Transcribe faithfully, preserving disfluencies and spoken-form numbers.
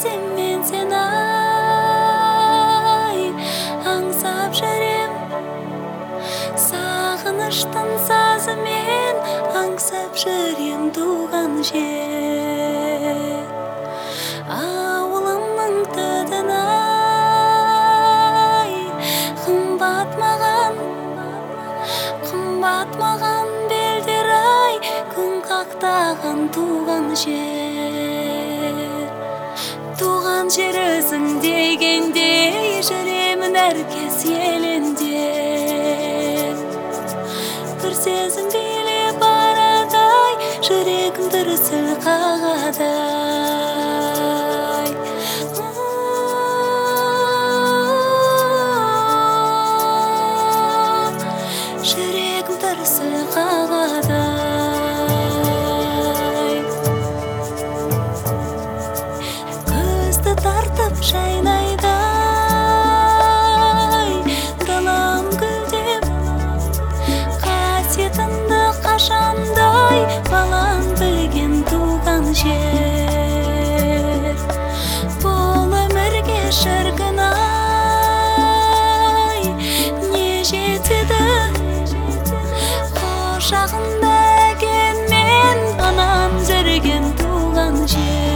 сезем мен сені ай, аңсап жүрем. Сағыныштың сазымен аңсап жүрем туған жер. Ауылымның тыдын ай, қымбат маған, қымбат маған белдер ай, күн қақтаған туған жер. Туған жер өзің дегенде жүремін әркез елендеп. Бір сезім билеп барадай, жүрегім дүрсіл қағадай. Жүрегім дүрсіл қағадай. Көзді тартып жайнайды ай, далам гүлдеп. Қасиетіңді қашандай балаң білген туған жер. Бұл өмірге шіркін ай, не жетеді құшағында әкем мен анам жүрген туған жер.